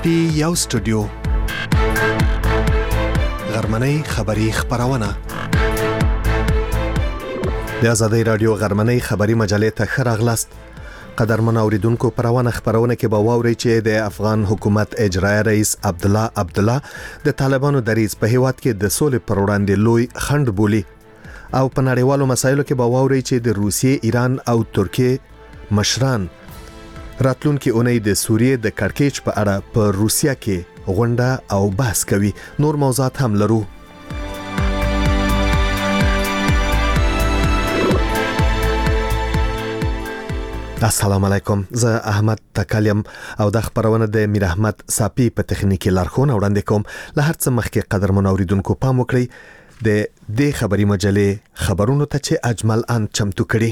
پی یو سټوډیو غرمنۍ خبری خبرونه د ازادۍ رادیو غرمنۍ خبری مجلې ته خراغلاست. قدرمن اوریدونکو پرونه کې به واوري چې د افغان حکومت اجرایی رئیس عبدالله د طالبانو دریځ په هیواد کې د سولې پر وړاندې لوی خنډ بولی او په نړیوالو مسایلو کې به واوري چې د روسیې، ایران او ترکیې مشران راتلونکي اونۍ د سوریې د کړکېچ په اړه په روسیه کې غونډه او بحث کوي. نور موضوعات هم لرو. السلام علیکم، زه احمد تکلیم او د خبرونه د میر احمد صافی په تخنیکی لارښوونه وړاندې کوم. له هر څه مخکې قدرمن اوریدونکو پام وکړئ د دې خبري مجلې خبرونو ته چې اجمل ان چمتو کړي.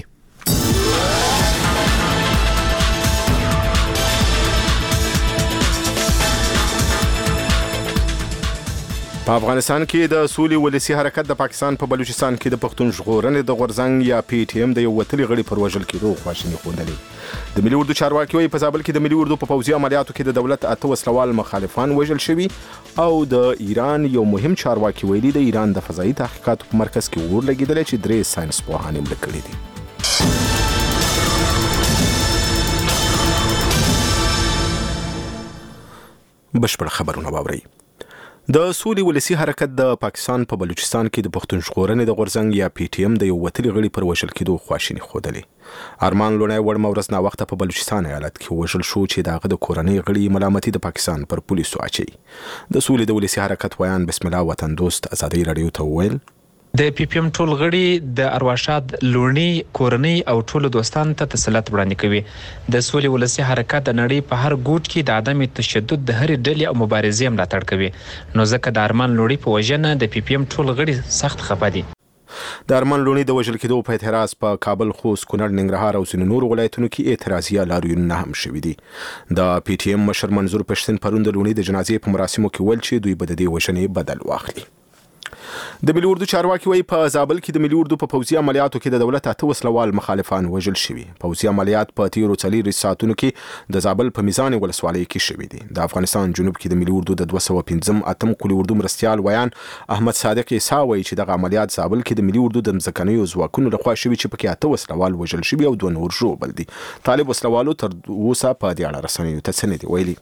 په افغانستان کې د سولې ولسی حرکت د پاکستان په بلوچستان کې د پښتون ژغورنې د غورځنګ یا پی ټی ایم د یو وتلي غړي پر وژل کېدو خواشیني ښودلې. د ملي اردو چارواکي وایي په زابل کې د ملي اردو په پوځي عملیاتو کې د دولت 8 وسلوال مخالفان وژل شوي او د ایران یو مهم چارواکي ویلي د ایران د فضایي تحقیقاتو په مرکز کې اور لګیدل چې 3 ساينس پوهان یې مړه کړي دي. بشپړ خبرونه واورئ. د سولې ولسی حرکت د پاکستان په بلوچستان کې د پښتون ژغورنې د غورځنګ یا پی ټی ایم د یو وتلي غړي پر وژل کېدو خواشیني ښودلې. ارمان لونی وړمه ورځ نا وخته په بلوچستان ایالت کې وژل شو چې دغه د کورنۍ غړي ملامتي د پاکستان پر پولیسو اچي. د سولې د ولسی حرکت ویان بسم الله وطن دوست ازادي رادیو ته ویل د پی پی ایم ټول غړي د ارواښاد لونی کورنۍ او ټول دوستان ته تسلیت وړاندې کوي. د سولې ولسی حرکت د نړۍ په هر ګوټ کې د عدم تشدد د هرې ډلې او مبارزې ملاتړ کوي. نو ځکه د ارمان لونی په وژنه د پی پی ایم ټول غړي سخت خفه دي. د ارمان لونی د وژل کېدو په اعتراض په کابل، خوست، کونړ، ننګرهار او ځینو نورو ولایتونو کې اعتراضیه لاریونونه هم شوي دي. د پی ټی ایم مشر منظور پښتون پرون د لونی د جنازې په مراسمو کې ویل چې دوی به د دې وژنې بدل واخلي. د ملي اردو چارواکي وایي په زابل کې د ملي اردو په پوځي عملیاتو کې د دولت 8 وسلوال مخالفان وژل شوي. پوځي عملیات په تیرو 4 ساعتونو کې د زابل په میزان ولسوالۍ کې شوي دي. د افغانستان جنوب کې د ملي اردو د 215 قولي اردو مرستيال ویان احمد صادق عیسی وایي چې دغه عملیات زابل کې د ملي اردو د ځمکنیو ځواکونو لخوا شوي چې پکې 8 وسلوال وژل شوي او 2 نور ژوبل دي. طالب وسلوالو تر اوسه په دې اړه رسنیو ته څه نه دي ویلي.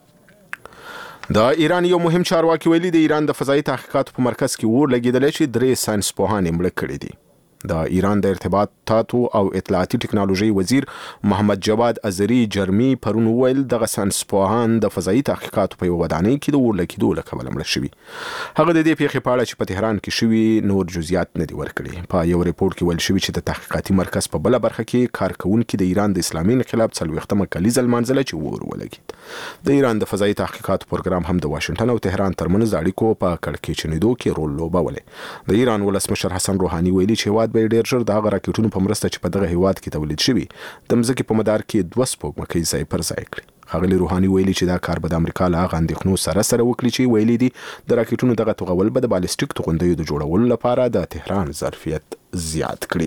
د ایران یو مهم چارواکي ویلي د ایران د فضایي تحقیقاتو په مرکز کې اور لګیدل چې 3 ساينس پوهان یې مړه کړي دي. د ایران د ارتباطاتو او اطلاعاتي ټکنالوژي وزیر محمد جواد ازری جرمی پرون ویل دغه ساينس پوهان د فضایي تحقیقاتو په ودانۍ کې د اور لګیدو له کبله مړه شوي. هغه د دې پیښې په اړه چې په تهران کې شوي نور جزئیات نه دي ورکړي. په یو ریپورت کې ویل شوی چې د تحقیقاتي مرکز په بل برخه کې کارکونکو د ایران د اسلامي انقلاب 40مه کلیزه لمانځله چې اور ولګید. د ایران د فضایي تحقیقاتو پروګرام هم د واشنگټن او تهران ترمنځ اړیکو په کړکېچنیدو کې رول لوبولی. د ایران ولسمشر حسن روحاني ویلي چې هیواد به ډېر ژر د هغه راکټونو په مرسته چې په دغه هیواد کې تولید شوي د مځکې په مدار کې 2 سپوږمکۍ ځای پر ځای کړي. ښاغلي روحاني ویلي چې دا کار به د امریکا له هغه اندېښنو سره وکړي چې ویلي دي د راکټونو دغه توغول به د بالستیک توغندیو د جوړولو لپاره د تهران ظرفیت زیات کړي.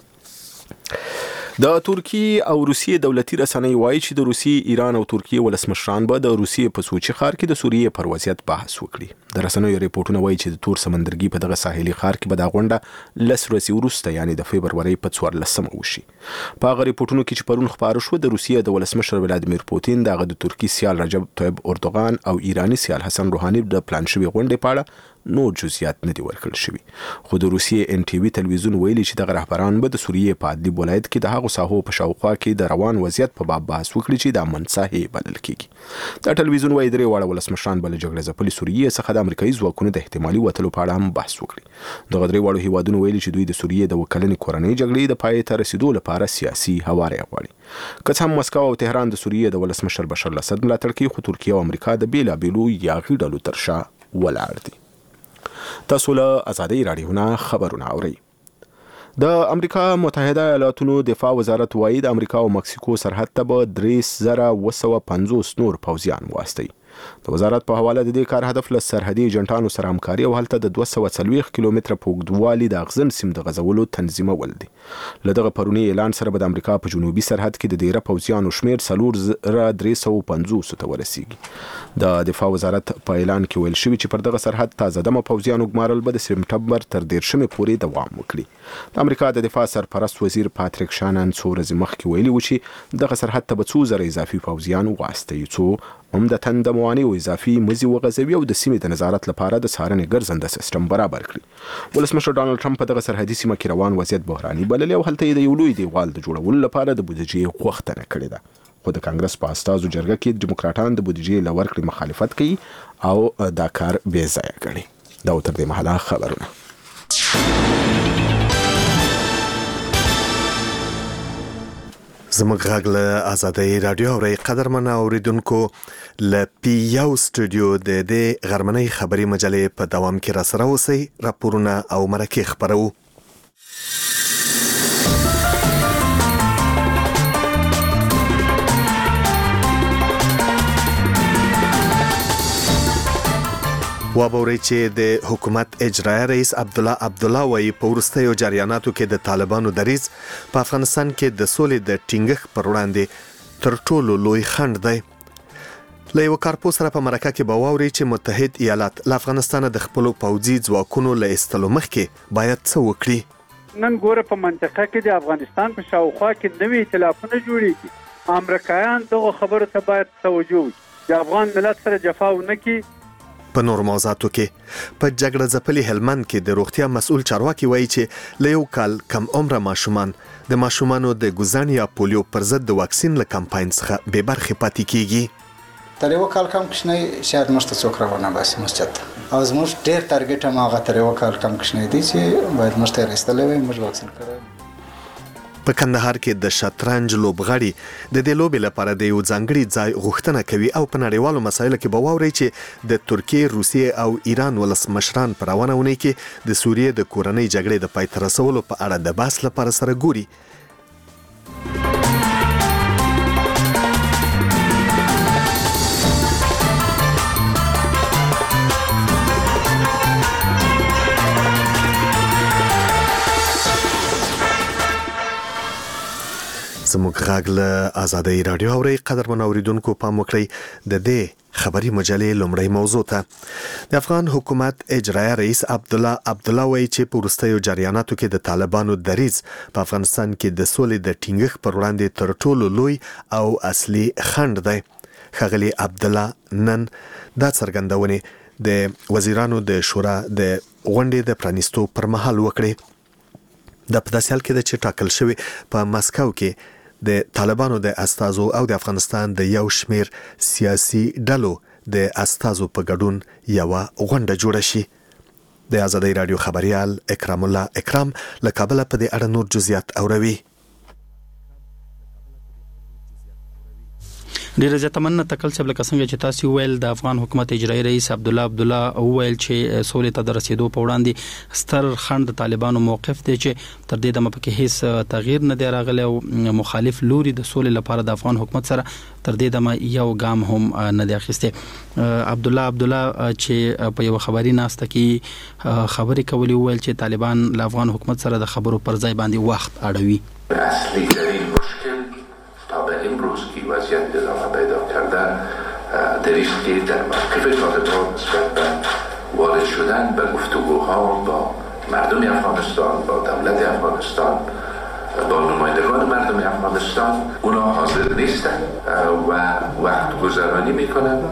د ترکیې او روسیې دولتي رسنۍ وایي چې د روسیې، ایران او ترکیې ولسمشران به د روسیې په سوچي ښار کې د سوریې پر وضعیت بحث وکړي. د رسنیو ریپورتونه وایي چې د تور سمندرګي په دغه ساحلي ښار کې به دا غونډه 10 ورځې وروسته یعنی د فبرورۍ په 14مه وشي. په هغه ریپورتونو کې چې پرون خبره شوه د روسیې د ولسمشر ولادیمیر پوتین، دغه د ترکیې سیال رجب طیب اردوغان او ایرانی سیال حسن روحاني د پلان شوی غونډې په اړه نور جزئیات نه دي ورکړل شوي. خو د روسیې ان ټي وي تلویزیون ویلي چې دغه رهبران به د سوریې په ادلب ولایت کې د هغو ساحو په شاوخوا کې د روان وضعیت په باب بحث وکړي چې د امن ساحې بلل کېږي. دا تلویزیون وایي 3 واړه ولسمشران به له جګړې ځپلې سوریې څخه د امریکایي ځواکونو د احتمالي وتلو په اړه هم بحث وکړي. دغه 3 واړو هیوادونو ویلي چې دوی د سوریې د وکلنې کورنۍ جګړې د پای ته رسیدو لپاره سیاسي هواری غواړي. که څه هم مسکو او تهران د سوریې د ولسمشر بشار الاسد ملاتړ کوي، خو ترکیه او امریکا د بیلابیلو یاغي ډلو تر شا ولاړ دي. تاسو له ازادۍ رادیو نه خبرونه اورئ. د امریکا متحده ایالاتونو دفاع وزارت وایي د امریکا او مکسیکو سرحد ته به 3250 نور پوځیان واستوي. د وزارت په حواله د دې کار هدف له سرحدي ایجنټانو سره همکاري او هلته د 240 کیلومتره په اوږدوالي د اغزن سیم د غځولو تنظیمول دي. له دغه پرونی اعلان سره به د امریکا په جنوبي سرحد کې د ډیره پوځیانو شمیر 4350 ته ورسیږي. د دفاع وزارت په اعلان کې ویل شوی چې پر دغه سرحد تازه دمه پوځیانو ګمارل به د سپټمبر تر 13 پورې دوام وکړي. د امریکا د دفاع سرپرست وزیر پاتریک شانن څو ورځې مخکې ویلي و چې دغه سرحد ته به څو زره اضافي پوځیان واستوي څو عمدتاً د موانع او اضافي مزي وغځوي او د سیمې د نظارت لپاره د څارنې ګرځنده سیستم برابر کړي. ولسمشر ډانلډ ټرمپ په دغه سرحدي سیمه کې روان وضعیت بحراني بللی او هلته یې د یو لوی دیوال د جوړولو لپاره د بودیجې غوښتنه کړې ده. خو د کانګرس په استازو جرګه کې ډیموکراټان د بودیجې له ورکړې مخالفت کوي او دا کار بې ځایه ګڼي. دا تر دې مهاله خبرونه. زموږ غږ له آزادۍ رادیو اورئ. قدرمن اوریدونکو له پی یو سټوډیو د دې غرمنۍ خبري مجلې په دوام کې را سره اوسئ. راپورونه او مرکې خبرو. وابوري چې د حکومت اجرایي رئیس عبدالله وایي په وروستیو جریاناتو کې د طالبانو دریځ په افغانستان کې د سولې د ټینګښت پر وړاندې تر ټولو لوی خنډ دی. له یو کارپوس سره په مرکه کې به واوري چې متحد ایالات له افغانستان د خپلو پوځي ځواکونو له ایستلو مخکې باید څه وکړي. نن ګوره په منطقه کې د افغانستان په شاوخوا کې نوي ائتلافونه جوړیږي. امریکایان دغه خبرو ته باید توجه وکړي. د افغان ملت سره جفا ونه کړي. په نور موضوعاتو کې په جګړه ځپلي هلمند کې د روغتیا مسؤل چارواکي وایي چې له یو کال کم عمره ماشومان د ماشومانو د ګوزن یا پولیو پر ضد د واکسین له کمپاین څخه بې برخې پاتې کیږي. تر یو کال کم کشنی شاید مشته څوک روانه باسي مسجد او زموږ ډیر ټارګټ هم هغه تر یو کال کم کشنی دی چې باید مشته رسېدلې وي موږ واکسین کړو. په کندهار کې د شطرنج لوبغاړي د دې لوبې لپاره د یو ځانګړي ځای غوښتنه کوي او په نړیوالو مسایلو کې به واوري چې د ترکیې، روسیې او ایران ولسمشران په روانه اونۍ کې د سوریې د کورنۍ جګړې د پای ته رسولو په اړه د بحث لپاره سره ګوري. زموږ غږ له آزادۍ رادیو اورئ. قدرمن اوریدونکو پام وکړئ د دې خبري مجلې لومړی موضوع ته. د افغان حکومت اجرایي رئیس عبدالله وایي چې په وروستیو جریاناتو کې د طالبانو دریځ په افغانستان کې د سولې د ټینګښت پر وړاندې تر ټولو لوی او اصلي خنډ دی. ښاغلي عبدالله نن دا څرګندونې د وزیرانو د شورا د غونډې د پرانیستو پر مهال وکړې. د په داسې حال کې ده چې ټاکل شوی په مسکو کې د طالبانو د استازو او د افغانستان د یو شمیر سیاسي ډلو د استازو په ګډون یو غونډه جوړه شي. د آزادۍ رادیو خبريال اکرام الله اکرام له کابل په دې اړه نور جزئیات اوروي. ډیره زیاته مننه تکل صاحب لکه څنګه چې تاسو ویل د افغان حکومت اجرایي رئیس عبدالله ویل چې سولې ته د رسیدو په وړاندې ستر خنډ د طالبانو موقف دی چې تر دې دمه پکې هیڅ تغییر نه دی راغلی او مخالف لوري د سولې لپاره د افغان حکومت سره تر دې دمه یو ګام هم نه دی اخیسته. عبدالله چې په یو خبري ناسته کې خبرې کولې ویل چې طالبان له افغان حکومت سره د خبرو پر ځای باندې وخت اړوي. امروز کی وضعیت ادامه پیدا کردن در که در موقف طالبان نسبت به وارد شدن به گفتگوها با مردم افغانستان، با دولت افغانستان، با نمایندگان مردم افغانستان اونا حاضر نیستن و وقت گذرانی میکنن.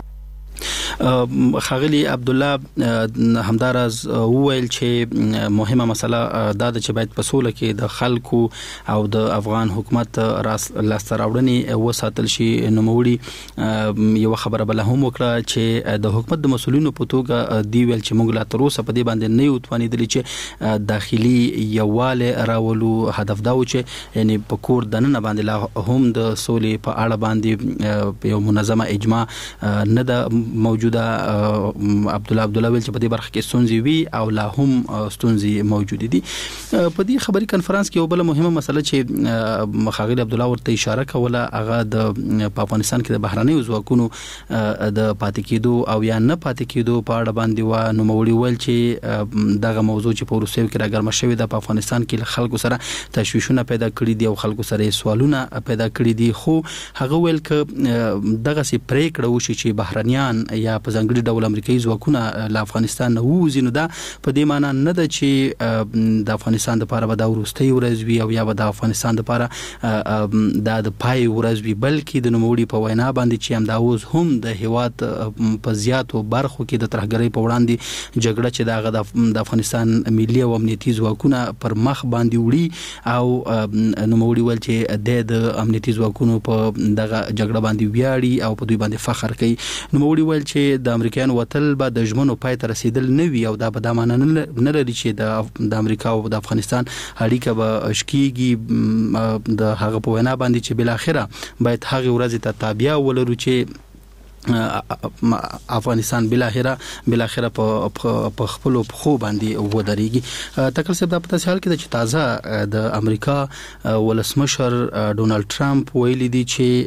خاغلی عبدالله همدارز وویل چې مهمه مسله دا ده چې باید په سوله کې د خلکو او د افغان حکومت لاسته راوړنې وساتل شي. نوموړي یو خبره بل هم وکړه چې د حکومت د مسولینو په توګه دی ویل چې موږ لا تر اوسه په دې باندې نه یو توانیدلی چې داخلي یوواله راولو. هدف دا و چې یعنی په کور دننه باندې لا هم د سولې په اړه باندې یو منظمه اجماع نه ده موجود موجوده عبد الله ویل چې په دې برخه کې ستونزې وي او لا هم ستونزې موجود دي. په دې خبري کانفرنس کې یو بل مهمه مسله چې ښاغلي عبد الله ورته اشاره کوله هغه د افغانستان کې د بهرنیو ځواکونو د پاتې کېدو او یا نه پاتې کېدو په اړه باندې و نو موري ویل چې دغه موضوع چې په روسیه کې راګرمه شوې ده په افغانستان کې خلکو سره تشویشونه پیدا کړي دي او خلکو سره سوالونه پیدا کړي دي، خو هغه ویل ک دغه سي پریکړه وشي چې بهرنیان یا په ځانګړي ډول امریکایي ځواکونه له افغانستان نه ووځي، نو دا په دې معنی نه ده چې د افغانستان لپاره به دا وروستۍ ورځ وي او یا به د افغانستان لپاره دا د پای ورځ وي، بلکې د نوموړي په وینا باندې چې همدا اوس هم د هیواد په زیاتو برخو کې د ترهګرۍ په وړاندې جګړه چې د افغانستان ملي او امنیتي ځواکونه پر مخ باندې وړي او نوموړي ویل چې د امنیتي ځواکونو په دغه جګړه باندې ویاړي او په دوی باندې فخر کوي. نوموړي ویل چې د امریکایانو وتل به د ژمنو پای ته رسیدل نه وي او دا به دا معنی نه لري چې د امریکا او د افغانستان اړیکه به شکیږي. د هغه په وینا باندې چې بل اخره باید هغه ورځ ته تابع ولرو چې افغانستان بلاخره په خپل خو باندې ودرېږي. تکل صاحب دا په تاسو حال کې چې تازه د امریکا ولسمشر ډونالد ټرمپ ویلي دی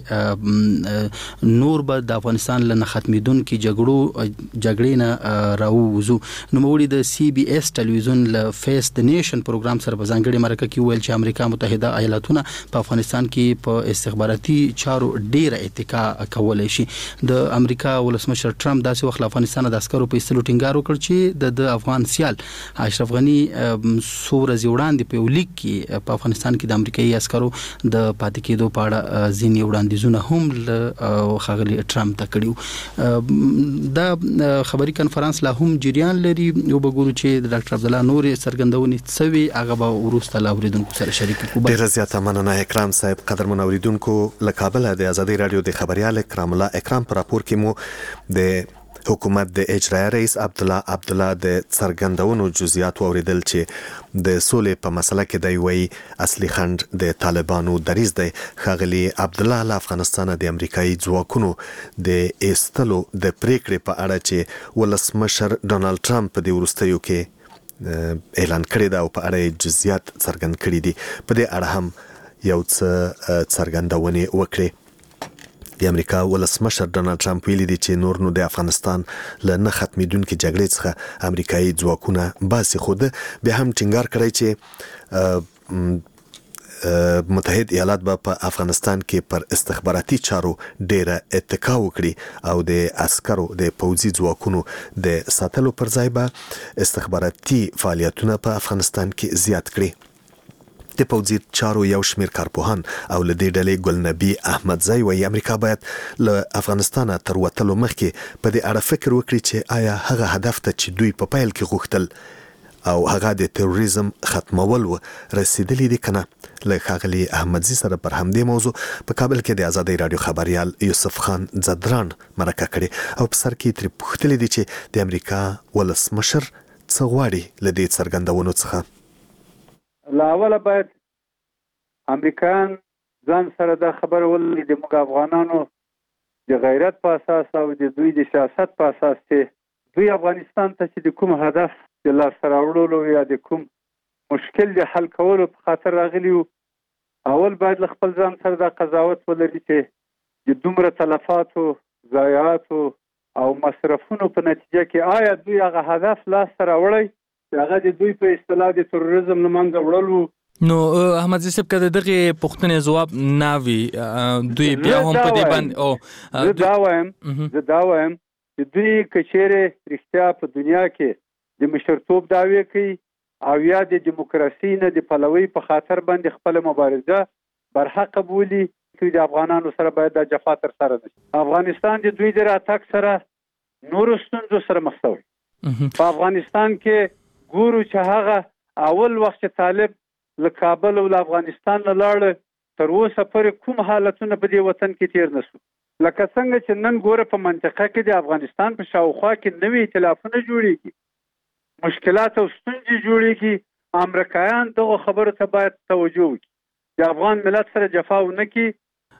چې نور به د افغانستان له ختمېدونکو جګړې نه راووزو. نو موري د سی بي اس ټلویزیون له فیس د نیشن پروګرام سره په ځانګړي مرکه کې ویل چې امریکا متحده ایالاتونه په افغانستان کې په استخباراتي چارو ډیره اتکا کولای شي. د امریکا ولسمشر ټرمپ داسې وخت افغانستان د عسکرو په ایستلو ټینګار وکړ چې د افغان سیال اشرف غنی سورز وړاندې په لیک کې په افغانستان کې د امریکایي عسکرو د پاتې کېدو په اړه ځینې وړاندیزونه هم له ښاغلي ټرمپ ته کړیو. دا خبري کانفرنس لا هم جریان لري او وګورو چې ډاکټر عبد الله نور سرګندونې څوي هغه به وروسته لا اوریدونکو سره شریک کړو. ډیر زیاته مننه اکرام صاحب. قدرمن اوریدونکو له کابل د ازادي رادیو د خبريال اکرام الله اکرام پر راپور کې مو د حکومت د اجرایي رئیس عبد الله د څرګندونو جزئیات اوریدل چې د سولې په مسله کې دی وی اصلي خنډ د طالبانو دریځ دی. ښاغلي عبد الله له افغانستان د امریکایي ځواکونو د ایستلو د پریکړې په اړه چې ولسمشر ډونالد ټرمپ په دې وروستیو کې اعلان کړی دا او په اړه جزئیات څرګند کړي دي، په دې اړه هم یو څه څرګندونې وکړي. د امریکا ولسمشر ډونالد ټرمپ ویلي دی چې نور نو د افغانستان له نه ختمېدونکو جګړې څخه امریکایي ځواکونه باسي، خو بیا هم ټینګار کړی چې متحد ایالات به په افغانستان کې پر استخباراتي چارو ډیره اتکا وکړي او د عسکرو د پوځي ځواکونو د ساتلو پر ځای به استخباراتي فعالیتونه په افغانستان کې زیات کړي. د پوځي چارو یو شمیر کارپوهان او له دې ډلې ګلنبي احمدزی وایي امریکا باید له افغانستان تر وتلو مخکې په دې اړه فکر وکړي چې آیا هغه هدف ته چې دوی په پیل کې غوښتل او هغه د تروریزم ختمول و رسیدلی دي کنه. له ښاغلي احمدزي سره پر همدې موضوع په کابل کې د ازادي رادیو خبريال یوسف خان زدران مرکه کړي او په سر کې تر پوښتنه دي چې د امریکا ولسمشر څه غواړي له دې څرګندونو څخه. لا اوله باید امریکایان ځان سره دا خبر ولري د موږ افغانانو د غیرت په اساس او د دوی د سیاست په اساس چې دوی افغانستان ته چې د کوم هدف د لاسته راوړلو یا د کوم مشکل د حل کولو په خاطر راغلي وو، اول باید له خپل ځان سره دا قضاوت ولري چې د دومره تلفاتو، ضایعاتو او مصرفونو په نتیجه کې آیا دوی هغه هدف لاسته راوړی چې هغه د دوی په اصطلاح د تروریزم له منځه وړل وو. نو احمد صاحب کده دغه پوښتنې جواب ناوي دوی بیا هم په دې باندې زه دا وایم چې دوی کچېره رښتیا په دنیا کې د مشرتوب دعوی کوي او یا د دیموکراسي نه د پلوي په خاطر باندې خپل مبارزه برحق بولی چې د افغانانو سره باید د جفا تر سره نشي. افغانستان د دوی د راتګ سره نور ستونزو سره مخ شوی. په افغانستان کې ګورو چې هغه اول وخت طالب له کابل او افغانستان نه لاړ تر اوسه پورې کوم حالتونه په دې وطن کې تیر نشو. لکه څنګه چې نن ګوره په منطقه کې د افغانستان په شاوخوا کې نوې ائتلافونه جوړیږي، مشکلات او ستونزې جوړیږي. امریکایان دغه خبرو ته باید توجه وکړي، د افغان ملت سره جفا ونه کړي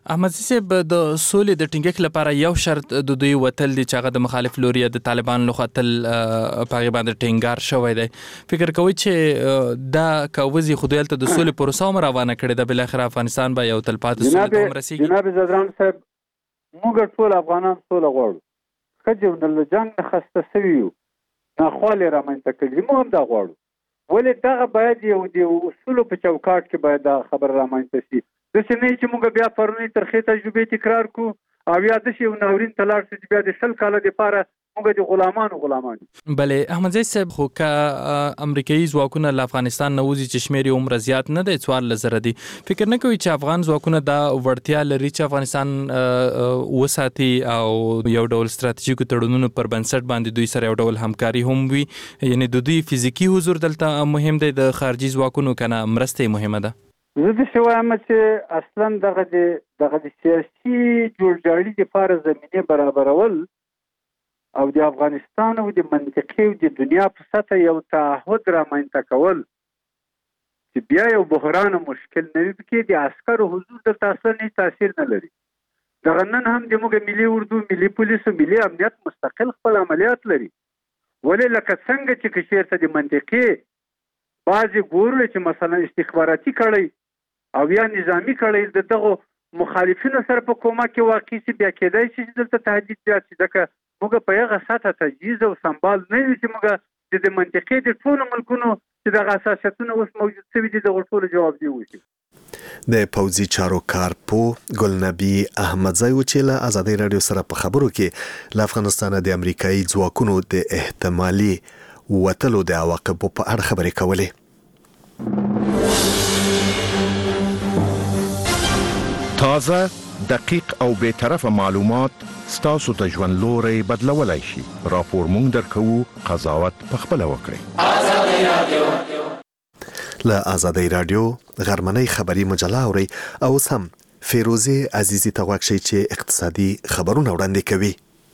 احمد صاحب د سولې د ټینګښت لپاره یو شرط د دوی وتل دي چې هغه د مخالف لوري د طالبان لخوا تل په باندې ټینګار شوی دی. فکر کوي چې دا کوزي خدایل ته د سولې پروسه هم روانه کړې ده، بل اخر افغانستان به یو تلپاتې سولې ته ورسیږي. جناب زدران صاحب موږ ټول افغانان سوله غواړو، خځو د جنگ نه خسته شوي یو، ناخوالې رامنځته کړي، موږ هم دا غواړو، ولې دغه باید یو د اصولو په چوکاټ کې باید دا خبره رامنځته شي. داسې نه چې موږ بیا پرونی ترخې تجربې تکرار کړو او یا داسې یو ناورین ته لاړ شو چې بیا د 100 کاله دپاره موږ د غلامان. بلې احمد صاحب خو که امریکایي ځواکونه له افغانستان نه وځي چې شمېر یې عمره زیات نه دی، 14,000 دي، فکر نه کوي چې افغان ځواکونه دا وړتیا لري چې افغانستان وساتي او یو ډول ستراتیژیکو تړونونو پر بنسټ باندې دوی سره یو ډول همکاري هم وي؟ یعنی د دوی فزیکي حضور دلته مهم دی، د خارجي ځواکونو کنه مرسته مهمه ده؟ زه داسې وایم چې اصلا دغه د سیاسي جوړجاړي دپاره زمینې برابرول او د افغانستان او د منطقې او د دنیا په سطحه یو تعهد رامنځته کول چې بیا یو بحران مشکل نه وي، پکې د عسکرو حضور دلته اصلا هېڅ تاثیر نه لري. دغه نن هم زموږ ملي اردو، ملي پولیس او ملي امنیت مستقل خپل عملیات لري، ولې لکه څنګه چې که چېرته د منطقې بعضې ګورو چې مثلا استخباراتي کړی او یا نظامی کړی د دغو مخالفینو سره په کومک کې واقع شي، بیا کېدای شي چې دلته تهدید زیات شي، ځکه موږ په هغه سطحه تجهیز او سنبال نه یو چې موږ د منطقې د ټولو ملکونو چې دغه اساسیتونه اوس موجود شوي دي دغو ټولو جوابدهي وشي. د پوځي چارو کارپو ګلنبي احمدزی و چې له ازادي رادیو سره په خبرو کې له افغانستان د امریکایي ځواکونو د احتمالي وتلو د عواقبو په اړه خبرې کولې. تازه، دقیق او بی‌طرفه معلومات ستاسو ته ژوند لوري بدلولای شي. راپور مونږ درکوو، قضاوت پخپله وکړئ. ازادي رادیو له ازادي رادیو غرمنۍ خبري مجله اوري او هم فیروزه عزیزی ته غوښتي چې اقتصادي خبرونه وړاندې کوي.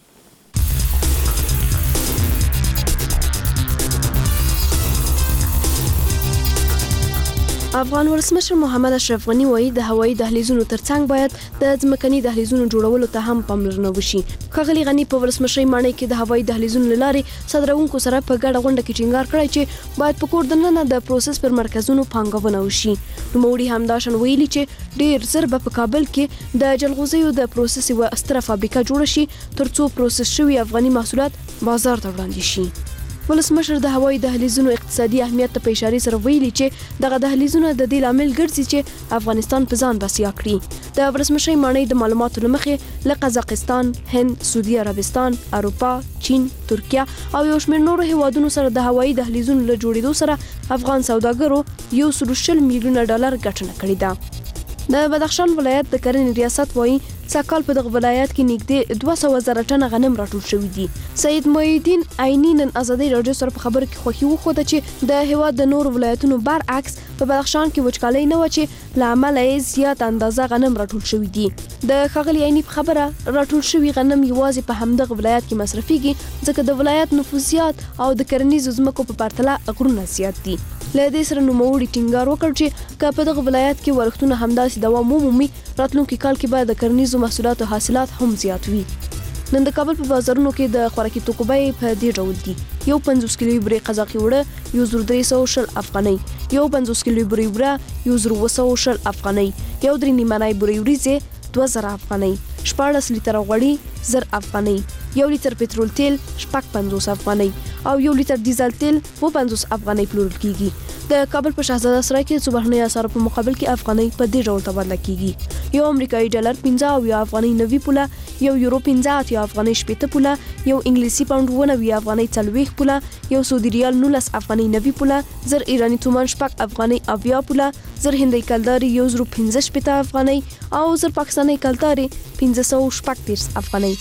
افغان ولسمشر محمد اشرف غنی وایي د هوایي دهلیزونو ترڅنګ باید د ځمکني دهلیزونو جوړولو ته هم پاملرنه وشي. ښاغلي غنی په ولسمشرۍ ماڼۍ کې د هوایي دهلیزونو له لارې صادروونکو سره په ګډه غونډه کې ټینګار کړی چې باید په کور دننه د پروسس پر مرکزونو پانګونه وشي. نوموړي همداشان ویلي چې ډیر زر به په کابل کې د جلغوزیو د پروسس یوه ستره فابریکه جوړه شي ترڅو پروسس شوي افغاني محصولات بازار ته وړاندې شي. ولسمشر د هوایي دهلیزونو اقتصادي اهمیت ته په اشاره سره ویلي چې دغه دهلیزونه د دې لامل ګرځي چې افغانستان په ځان بسیا کړي. د ولسمشر ماڼۍ د معلوماتو لمخې له قزاقستان، هند، سعودي عربستان، اروپا، چین، ترکیه او یو شمېر نورو هیوادونو سره د هوایي دهلیزونو له جوړېدو سره افغان سوداګرو 120 میلیونه ډالر ګټنه کړې ده. د بدخشان ولایت د کرنې ریاست وایي سږ په دغه ولایت کې نږدې 200,000 ټنه غنم راټول شوي دي. سید محی الدین عیني نن ازادي رادیو سره په خبرو کې خوښي وښوده چې د هیواد د نورو ولایتونو برعکس په بدخشان کې وچکالۍ نه و چې له امله یې زیات اندازه غنم راټول شوي دي. د ښاغلي عیني په خبره راټول شوي غنم یوازې په همدغه ولایت کې مصرفیږي ځکه د ولایت نفوس زیات او د کرنیزو ځمکو په پرتله غرونه زیات دي. له دې سره نوموړي ټینګار وکړ چې که په دغه ولایت کې ورښتونه همداسې دوام ومومي راتلونکي کال کې به د کرنیزو محصولاتو حاصلات هم زیات وي. نن د کابل په بازارونو کې د خوراکي توکو بیې په دې ډول دي: یو 50 کیلو برې قزاقي وړه 1320 افغانۍ، یو 50 کیلو برې وړه 1220 افغانۍ، یو 3 نیمانای برې وریځې 2000 افغانۍ، 14 لیتره غوړي 1000 افغانۍ، یو لیتر پټرول تیل 55 افغانۍ او یو لیتر ډیزل تیل 50 افغانۍ پلورل کیږي. د کابل په شهزاده سرای کې د بهرنیو اسعارو په مقابل کې افغانۍ په دې ډول تبادله کیږي: یو امریکایي ډالر 15 او یو افغانۍ 90 پوله، یو یورو 15 او افغانۍ 70 پوله، یو انګلیسي پاوند 90 افغانۍ 40 پوله، یو سعودي ریال 19 افغانۍ 90 پوله، 1000 ایرانی تومان 6 افغانۍ 80 پوله، 1000 هندۍ کلداري 115 افغانۍ او 1000 پاکستاني کلداري 530 افغانۍ.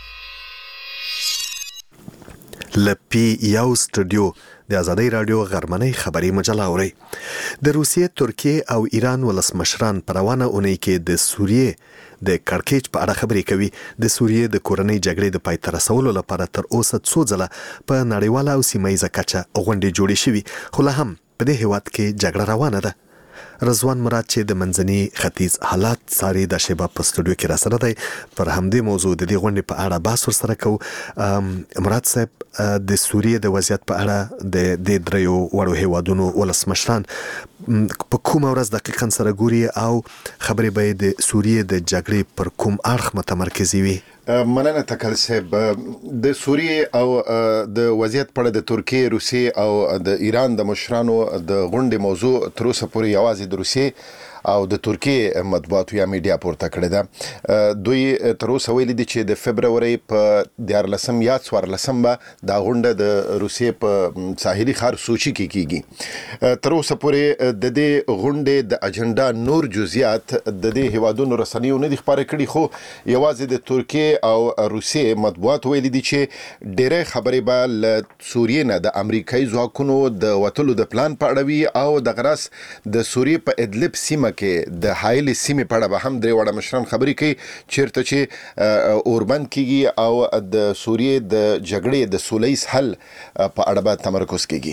لپی یو سټوډیو د ازادي رادیو غرمنۍ خبري مجله اوري. د روسیې، ترکیې او ایران ولسمشران په روانه اونۍ کې د سوریې د کړکېچ په اړه خبرې کوي. د سوریې د کورنۍ جګړې د پای ته رسولو لپاره تر اوسه څو ځله په نړیواله او سیمه ییزه کچه غونډې جوړې شوي، خو لا هم په دې هیواد کې جګړه روانه ده. رضوان مراد چې د منځني ختیځ حالات څاري د شیبه په سټوډیو کې را سره دی پر همدې موضوع د دې غونډې په اړه بحث ورسره کوو. مراد صاحب د سوریې د وضعیت په اړه د دریو وړو هیوادونو ولسمشران په کومه ورځ دقیقاً سره ګوري او خبرې به د سوریې د جګړې پر کوم اړخ متمرکزي وي؟ مننه تکل صاحب. د سوریې او د وضعیت په اړه د ترکیې، روسیې او د ایران د مشرانو د غونډې موضوع تر اوسه پورې یوازې د روسیې او د ترکیې مطبوعاتو یا میډیا پورته کړې ده. دوی تر اوسه ویلي دي چې د فبروري په 14 یا 14 به دا غونډه د روسیې په ساحلي ښار سوچي کې کیږي. تر اوسه پورې د دې غونډې د اجنډا نور جزئیات د دې هیوادونو رسنیو نه دي خبرې کړي، خو یوازې د ترکیې او روسیې مطبوعات ویلي دي چې ډېرې خبرې به له سوریې نه د امریکایي ځواکونو د وتلو د پلان په اړه وي او د غرس د سوریې په ادلب سیمه کې د حایل سیمه په اړه به هم درې وړه مشران خبرې کوي چیرته چې اوربند کیږي او د سوریې د جګړې د سولهییز حل په اړه به تمرکز کیږي.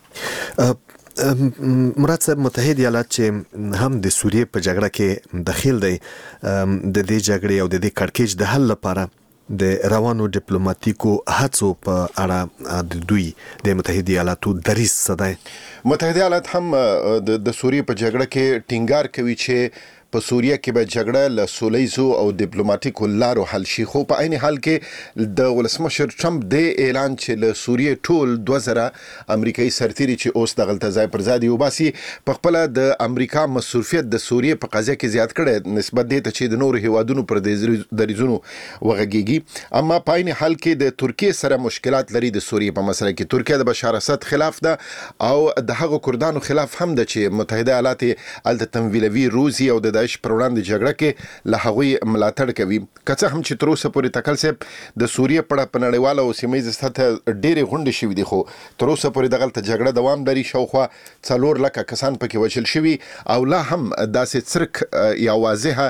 مراد صاحب، متحد ایالات چې هم د سوریې په جګړه کې دخیل دی، د دې جګړې او د دې کړکېچ د حل لپاره د روانو ډیپلوماټیکو هڅو په اړه د دوی د متحد ایالاتو دریځ څه دی؟ متحد ایالات هم د سوریې په جګړه کې ټینګار کوي چې په سوریه کې به جګړه له سولهییزو او ډیپلوماټیکو لارو حل شي، خو په عین حال کې د ولسمشر ټرمپ د اعلان چې له سوریې ټول 2000 امریکایي سرتیري چې اوس دغلته ځای پر ځای دی وباسي په خپل د امریکا مصروفیت د سوریې په قضیه کې زیات کړي نسبت دې ته چې د نورو هیوادونو پر دریځونو وغږیږي. اما په عین حال کې د ترکیې سره مشکلات لري د سوریې په مسله کې. ترکیه د بشار اسد خلاف ده او د هغو کردانو خلاف هم ده چې متحده ایالات الته تمویلوي روسي او د داعش پر وړاندې جګړه کې له هغوی ملاتړ کوي. که څه هم چې تر اوسه پورې تکل صاحب د سوریې په اړه په نړیواله او سیمه ییزه سطحه ډېرې غونډې شوي دي، خو تر اوسه پورې دغلته جګړه دوام لري. شاوخوا 4 لکه کسان پکې وژل شوي او لا هم داسې څرک یا واضحه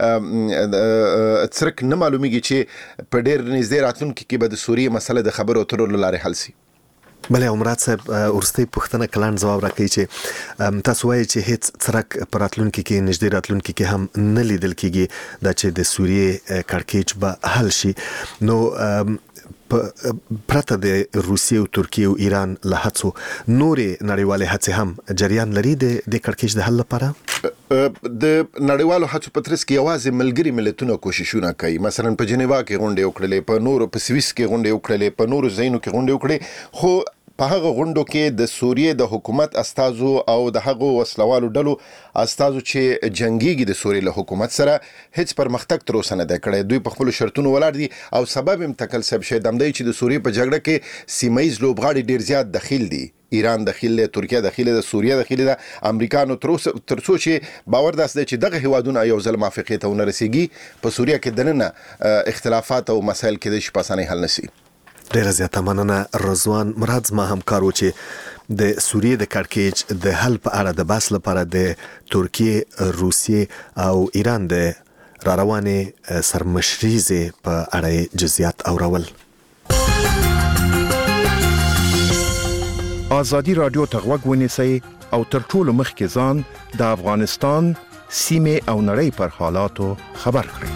څرک نه معلومیږي چې په ډېر نږدې راتلونکي کې به د سوریې مسله د خبرو اترو له لارې حل سي. بله مراد صاحب، ورستۍ پوښتنه کلان جواب راکړي چې تاسو وایي چې هیڅ څرک په راتلونکي کې نږدې راتلونکي کې هم نه لیدل کیږي دا چې د سوریې کړکېچ به حل شي. نو پرته د روسیې او ترکیې او ایران له هڅو نورې نړیوالې هڅې هم جریان لري د کړکېچ د حل لپاره؟ د نړیوالو هڅو په ترڅ کې یوازې ملګري ملتونه کوششونه کوي. مثلا په جنیوا کې غونډې وکړلې، په نورو په سویس کې غونډې وکړلې، په نورو ځایونو کې غونډې وکړلې، خو په هغه غونډو کې د سوریې د حکومت استازو او د هغو وسلوالو ډلو استازو چې جنگيږي د سوریې له حکومت سره هیڅ پرمختګ تر اوسه نه دی کړی. دوی په خپل شرطونو ولاړ دي او سبب هم تکل صاحب شاید هم دی چې د سوریې په جګړه کې سیمه‌ییز لوبغاړي ډیر زیات دخیل دي. ایران داخل ده، ترکیه داخل ده، سوریه داخل ده، امریکانو ترڅو چې باور داس دی چې دغه هیوادونه یو ځل موافقه ته ونرسيږي په سوریه کې دننه اختلافات او مسایل کې د شپاسانه حل نشي. ډیره زیاته مننه رضوان مراد، ما همکار و چې د سوریې د کړکېچ د حل په اړه د بحث لپاره د ترکیې، روسیې او ایران د راروانې سرمشریزې په اړه جزئیات اورول. آزادی رادیو ته غوږ ونیسئ او تر ټولو مخکې ځان د افغانستان سیمه او نړۍ پر حالاتو خبر کړئ.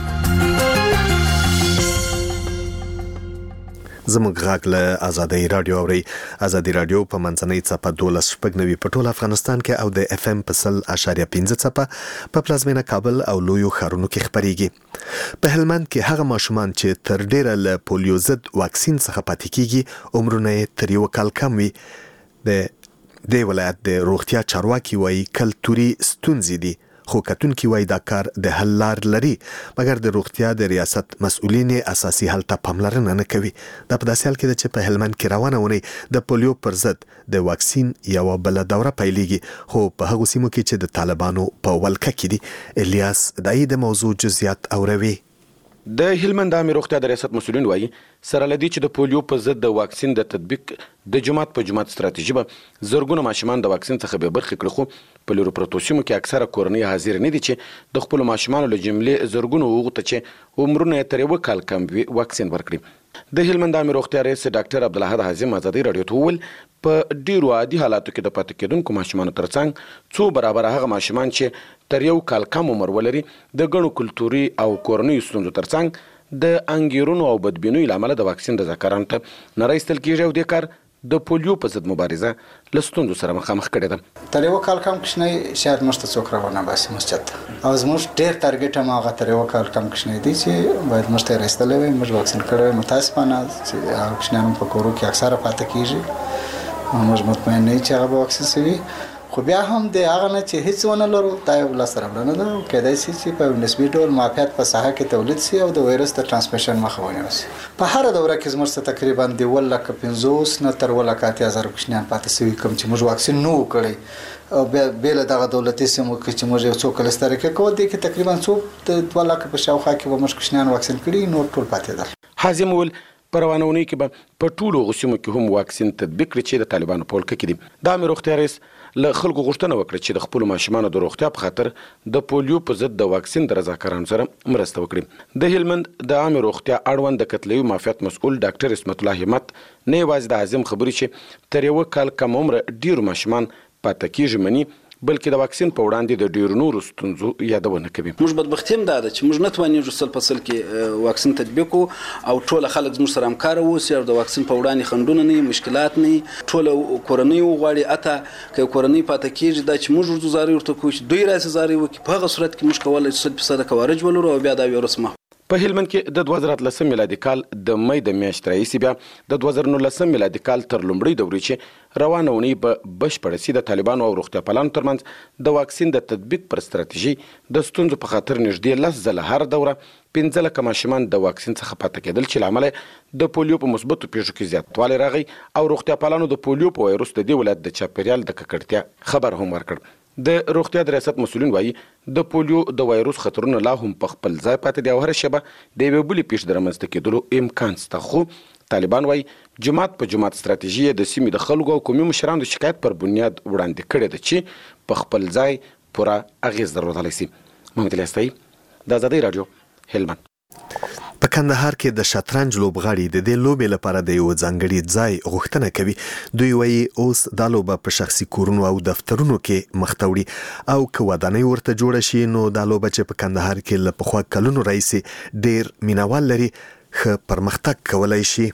زموږ غږ له آزادۍ رادیو اوري. آزادۍ رادیو په منځنۍ څپه 12.9 په ټول افغانستان کې او د اف ام په 0.5 څپه په پلازمینه کابل او لویو ښارونو کې خبريږي. په هلمند کې هغه ماشومان چې تر ډیره له پولیو ضد واکسین څخه پاتې کیږي عمرونه تر یو کال کم وي. د ولایت د روغتیا چارواکي وایي کلتوري ستونزې دي، خو کتونکي وایي دا کار د حل لار لري، مګر د روغتیا د ریاست مسؤلین اساسي حل ته پاملرنه نه کوي. دا په داسې حال کې ده چې په هلمند کې روانه ونی د پولیو پر ضد د واکسین یو بل دوره پیلېږي، خو په هغو سیمو کې چې د طالبانو په ولکه کې دي. الیاس دای د موضوع جزئیات اوروي. د هلمند عامه روغتیا د ریاست مسؤلین وایي سره لدی چې د پولیو په ضد د واکسین د تطبیق د جماعت په جماعت ستراتیژي به زرګونه ماشومان د واکسین څخه به برخه کړي، خو په لورو پروتوسیمو کې اکثره کورنۍ حاضر نه دي چې د خپل ماشومان له جملې زرګونو وغوښته چې عمرونه تر یو کال کم وي واکسین ورکړي. د هلمند عامه روغتیا رئیس ډاکټر عبدالحد حازم ازادي رادیو ته وویل په ډیرو عادي حالاتو کې د پاتې کېدونکو ماشومانو ترڅنګ څو برابر هغه ماشومان چې تر یو کال کم عمر ولري د ګڼو کلتوري او کورنیو ستونزو ترڅنګ د انګیرونو او بدبینیو له امله د واکسین د ذکرانو ته نه راایستل کېږي او دې کار د پولیو په ضد مبارزه له ستونزو سره مخامخ کړې ده. تر یو کال کم کوچنی شاید موږ ته څوک راونه باسي مسجد او زموږ ډېر ټارګټ هم هغه تر یو کال کم کوچنی دی چې باید موږ ته راایستلی وي. موږ واکسین کړی وي. متاسفانه چې هغه کوچنیان په کورو کې اکثره پاتې کېږي. موږ مطمئن نه یو چې هغه به واکسین شوي، خو بیا هم د هغه نه چې هیڅ ونه لرو دا یو لاسته راوړنه ده. کېدای شي چې په نسبي ډول معافیت په ساحه کې تولید شي او د وایرس د ټرانسمیشن مخه ونیول شي. په هر دوره کې زموږ څخه تقریبا د 150 نه تر 180,000 کوچنیان پاتې شوي کوم چې موږ واکسین نه وکړی او بیا له دغه دولتي سیمو کې چې موږ یو څو کلستر کې کوو دي کې تقریبا څو د 2 لک په شاوخوا کې به موږ کوچنیان واکسین کړي نور ټول پاتې دي. حازم ول په روانونی کې به په ټولو سیمو کې هم واکسین تطبیق کړي چې د طالبانو په ولکه کې دي. د عامه روغتیا رئیس له خلکو غوښتنه وکړه چې د خپل ماشومانو د روغتیا په خاطر د پولیو په ضد د واکسین د رضاکارانو سره مرسته وکړي. د هلمند د عامه روغتیا اړوند د کتلوي معافیت مسؤل ډاکټر اسمت الله همت نه یوازې د حازم خبرې چې تر یو کال کم عمر ډیر ماشومان پاتې کېږي مني بلکې د واکسین په وړاندې د ډیرو نورو ستونزو یادونه کوي. موږ بدبختي هم ده چې موږ نه توانېږو سل په سل کې واکسین تطبیق او ټول خلک زموږ سره همکار اوسي او د واکسین په وړاندې خنډونه نه مشکلات نه ټول کورنۍ وغواړي اته که کورنۍ پاتې کېږي دا چې موږ ورزاري ورته کوو چې دوی راسي زاري وکړي په هغه صورت کې موږ کولای 100% کوارج ولرو او بیا دا ویروس په هلمند کې د 2013 میلادي کال د مې د میاشتې راهیسې بیا د 2019 میلادي کال تر لومړۍ دورې چې روانه اونۍ په بشپړه سي د طالبانو او روغتیا پالانو ترمنځ د واکسین د تطبیق پر ستراتیژي د ستونزو په خاطر نږدې 10 ځله هر دوره 15 لکه ماشومان د واکسین څخه پاتې کېدل چې لامل د پولیو په مثبتو پیښو کې زیاتوالی راغی او روغتیا پالانو د پولیو په وایروس د دې ولایت د چاپیریال د ککړتیا خبر هم ورکړ. د روغتیا د ریاست مسؤلین وایي د پولیو د وایروس خطرونه لا هم په خپل ځای پاتې دي او هر شبه د یوې بلې پیښې د رامنځته کېدلو امکان شته. خو طالبان وایي جماعت په جماعت ستراتیژي د سیمې د خلکو او قومي مشرانو د شکایت پر بنیاد وړاندې کړې ده چې په خپل ځای پوره اغېز درلودلی شي. محمد الیاس د ازادۍ راډیو هلمند. په کندهار کې د شطرنج لوبغاړي د دې لوبې لپاره د یو ځانګړي ځای غوښتنه کوي. دوی وایي اوس دا لوبه په شخصي کورونو او دفترونو کې مخ ته وړي او که ودانۍ ورته جوړه شي نو دا لوبه چې په کندهار کې له پخوا کلونو راهیسې ډېر مینوال لري ښه پرمختګ کولی شي.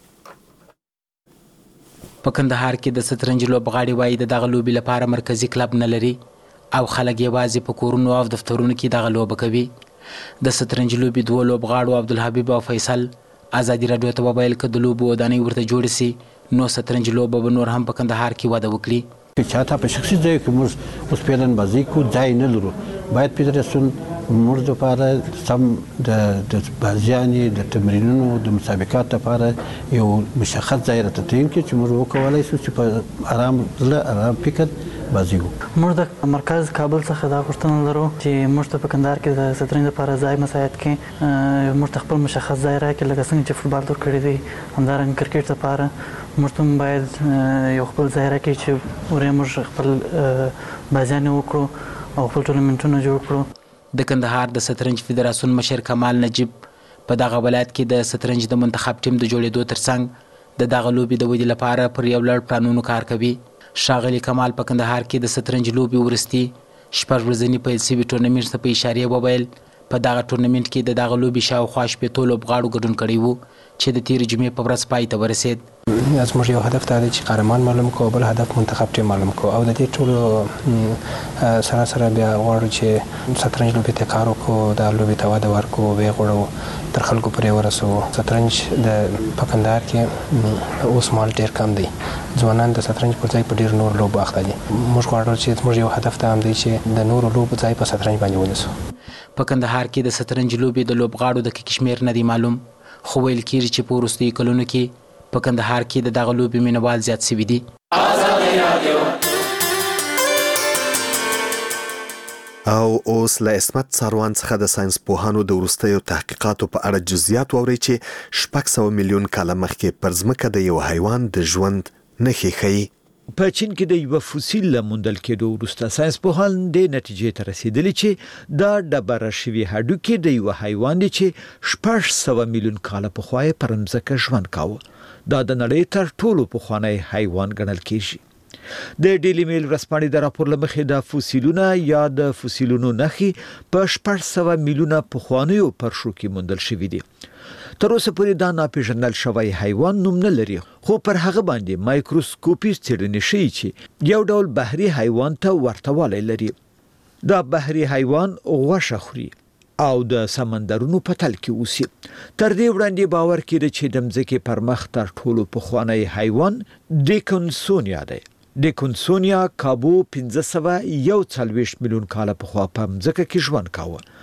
په کندهار کې د شطرنج لوبغاړي وایي د دغه لوبې لپاره مرکزي کلب نه لري او خلک یوازې په کورونو او دفترونو کې دغه لوبه کوي. د شطرنج لوبې دوه لوبغاړو عبدالحبیب او فیصل ازادي راډیو ته وویل که د لوبو ودانۍ ورته جوړ سي نو شطرنج لوبه به نور هم په کندهار کې وده وکړي. که چاته په شخصي ځای کې موږ اوس پیلن بازی کو ځای نه لرو باید فدراسیون موږ لپاره سم د بازیانې د تمرینونو د مسابقات لپاره یو مشخص ځای راته تعیین کړي چې موږ وکولای شو چې په آرام زړه آرام فکر بازی وکړو. موږ د مرکز کابل څخه دا غوښتنه لرو چې موږ ته په کندهار کې د شطرنج لپاره ځای مساعد کړي. موږ ته خپل مشخص ځای راکړي لکه څنګه چې فوټبال ته ورکړي دي همدارنګه کرکټ لپاره موږ ته باید یو خپل ځای راکړي چې ورې موږ خپل بازیانې وکړو او خپل ټورنمنټونه جوړ کړو. د کندهار د شطرنج فدراسیون مشر کمال نجیب په دغه ولایت کې د شطرنج د منتخب ټیم د جوړېدو ترڅنګ د دغه لوبې د ودې لپاره پر یو لړ پلانونو کار کوي. ښاغلي کمال په کندهار کې د شطرنج لوبې وروستي 6 ورځني پیل شوي ټورنمنټ ته په اشارې وویل په دغه ټورنمنټ کې د دغه لوبې شاوخوا 60 لوبغاړو ګډون کړی و چې د تېرې جمعې په ورځ پای ته ورسېد. زموږ یو هدف دا دی چې قهرمان معلوم کړو او بل هدف منتخب ټیم معلوم کړو او د دې ټولو سره سره بیا غواړو چې شطرنج لوبې ته کار وکړو دا لوبې ته وده ورکړو ویې غواړو تر خلکو پورې ورسوو. شطرنج په کندهار کې اوس مال ډېر کم دی ځوانان د شطرنج پر ځای په ډېر نور لوبو اخته دي. موږ غواړو چې زموږ یو هدف دا هم دی چې د نورو لوبو ځای په شطرنج باندې ونیسو. په کندهار کې د شطرنج لوبې د لوبغاړو د کشمیر نه دی معلوم خو ویل کېږي چې په وروستیو کلونو کې په کندهار کې د دغه لوبې مینوال زیات شوي دي. او اوس له عصمت څاروان څخه د ساينس پوهانو د وروستیو تحقیقاتو په اړه جزئیات واورئ چې 600 میلیون کاله مخکې پر ځمکه د یو حیوان د ژوند نښې ښیي. په چین کې د یو فوسیل لموندل کېدو وروسته ساينسپوهان د نتیجې ته رسیدلي چې دا ډبره شوي هډوکي د یو حیوان دی چې 600 میلیون کاله پخوا یې پر ځمکه ژوند کاوه. دا د نړۍ تر ټولو پخوانی حیوان ګڼل کېږي. د ډیلی میل ورځپاڼې د راپور لمخې د فوسیلونو یا د فوسیلونو نښې په 600 میلیونه پخوانیو پرشو کې موندل شوي دي. تر اوسه پورې دا ناپېژندل شوی حیوان نوم نه لري، خو پر هغه باندې مایکروسکوپي څېړنې ښیي چې یو ډول بحري حیوان ته ورته والی لري. دا بحري حیوان غوښه خوري او د سمندرونو په تل کې اوسي. تر دې وړاندې باور کېده چې د مځکې پر مخ تر ټولو پخوانی حیوان ډیکنسونیا دی. ډیکنسونیا کابو 1541 میلیون کاله پخوا په مځکه کې ژوند کاوه.